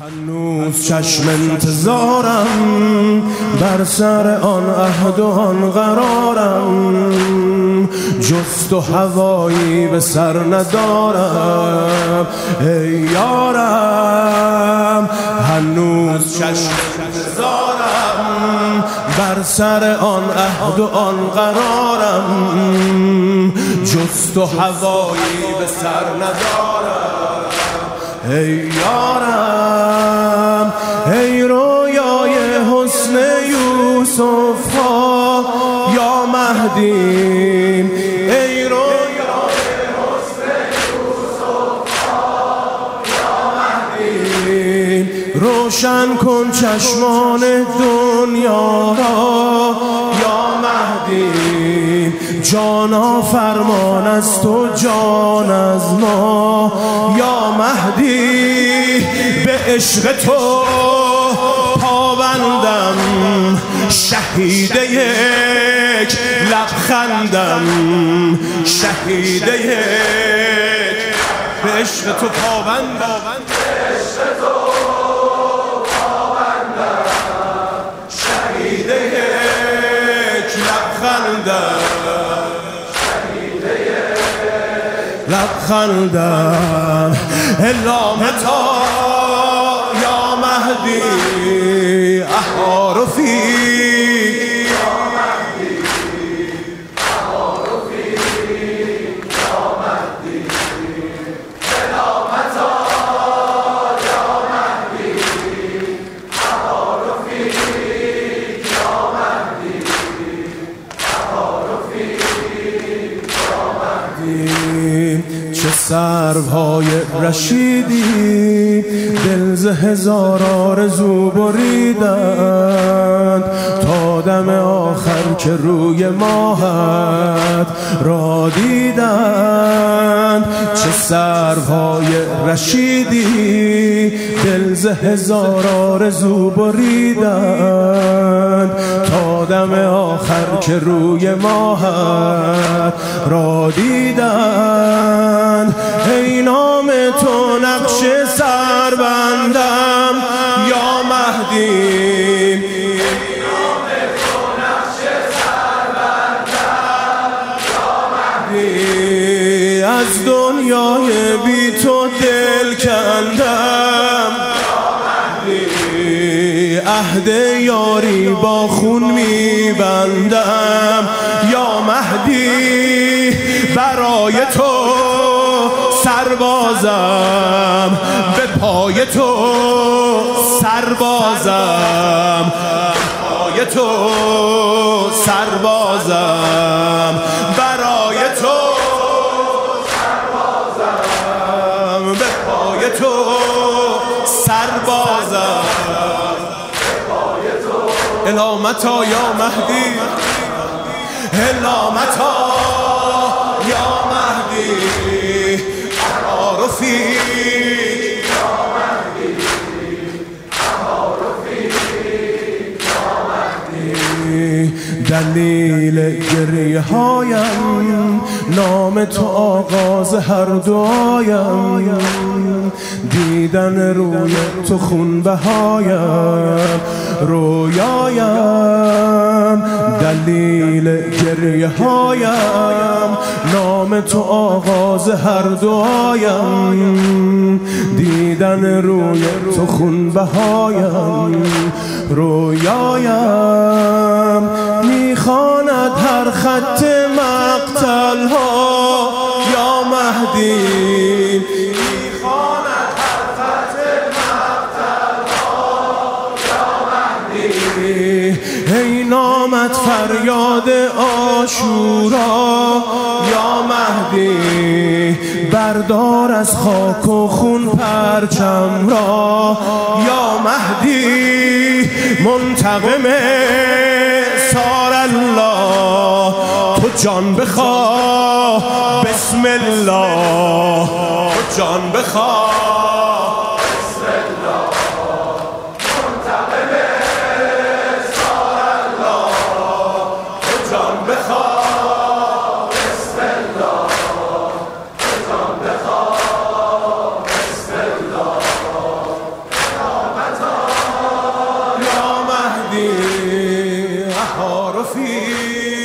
هنوز چشم انتظارم بر سر آن عهد و آن قرارم، جز تو هوایی به سر ندارم ای یارم. هنوز چشم انتظارم بر سر آن عهد و آن قرارم، جز تو هوایی به سر ندارم ای یارم. ای رویای حسن یوسف ها یا مهدی، ای رویای حسن یوسف ها یا مهدی، روشن کن چشمان دنیا را یا مهدی. جانا فرمان از تو جان از ما یا مهدی، به عشق تو پابندم شهید یک لبخندم، شهید یک به عشق تو پابندم، به عشق تو پابندم شهید یک لبخندم، لبخندم علامتا یا مهدی احارفی یا مهدی، احارفی یا مهدی علامتا یا مهدی، احارفی یا مهدی، احارفی یا مهدی. چه سروهای رشیدی دل ز هزار آرزو بریدند، تا دم آخر که روی ماهت را دیدند. چه سروهای رشیدی دل ز هزار آرزو بریدند، تا دم آخر که روی ماهت را دیدند. ای نام تو نقش سربندم یا مهدی، ای نام تو نقش سربندم یا مهدی، از دنیای بی تو دل کندم یا مهدی، عهد یاری با خون میبندم یا مهدی. برای تو سربازم به پای تو سربازم، به پای تو سربازم، برای تو سربازم، به پای تو سربازم، به پای تو علامتا یا مهدی، علامتا یا مهدی احارفی یا مهدی، احارفی یا مهدی. دلیل گریه هایم نام تو آغاز هر دعایم، دیدن روی تو خون بهایم رویایم. دلیل گریه هایم نام تو آغاز هر دعایم، دیدن روی تو خون بهایم رویایم. میخواند هر خط مقتل ها یا مهدی، میخواند هر خط مقتل ها یا مهدی. ای نامت فریاد عاشورا یا مهدی، بردار از خاک و خون پرچم را یا مهدی. منتقم سار الله تو جان بخواه بسم الله، تو جان بخواه بسم الله. منتقم سار الله تو جان بخواه بسم الله، تو جان بخواه بسم الله. رفیق